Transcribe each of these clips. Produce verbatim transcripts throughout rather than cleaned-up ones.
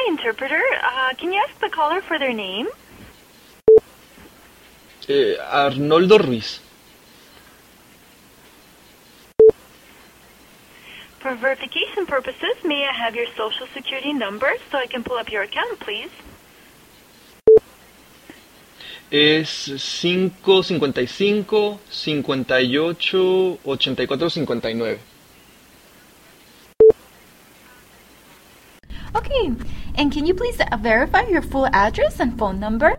Hi, interpreter. Uh, can you ask the caller for their name? Eh, Arnoldo Ruiz. For verification purposes, may I have your social security number so I can pull up your account, please? Es cinco cincuenta y cinco, cincuenta y ocho, ochenta y cuatro, cincuenta y nueve. Okay, and can you please uh, verify your full address and phone number?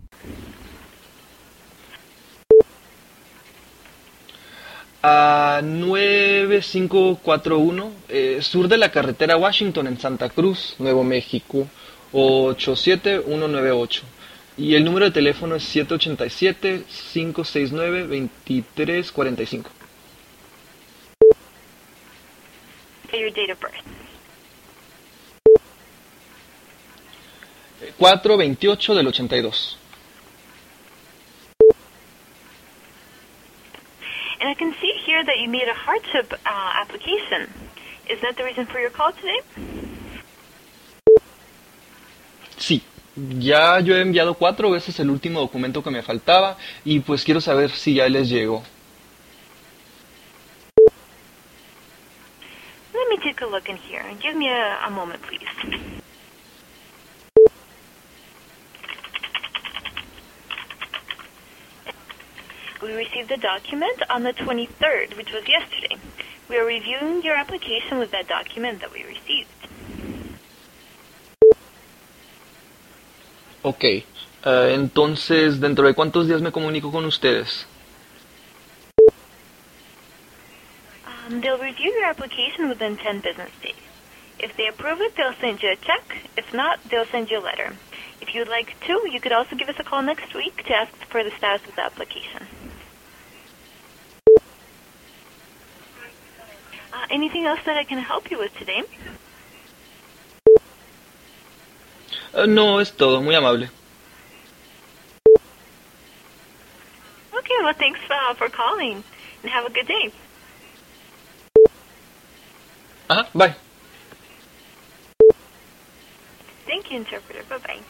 A nueve cinco cuatro uno, eh, sur de la carretera Washington en Santa Cruz, Nuevo México, ocho siete uno nueve ocho. Y el número de teléfono es siete ocho siete, cinco seis nueve, dos tres cuatro cinco. Your date of birth. cuatro veintiocho del ochenta y dos. And I can see here that you made a hardship uh, application. Is that the reason for your call today? Sí, ya yo he enviado cuatro veces el último documento que me faltaba y pues quiero saber si ya les llegó. Let me take a look in here. Give me a, a moment, please. We received the document on the twenty-third, which was yesterday. We are reviewing your application with that document that we received. Ok, eh, entonces, ¿dentro de cuántos días me comunico con ustedes? Um, they'll review your application within ten business days. If they approve it, they'll send you a check. If not, they'll send you a letter. If you'd like to, you could also give us a call next week to ask for the status of the application. Uh, anything else that I can help you with today? Eh, no, es todo, muy amable. Okay, well, thanks uh, for calling, and have a good day. Ajá, bye. Thank you, interpreter. Bye-bye.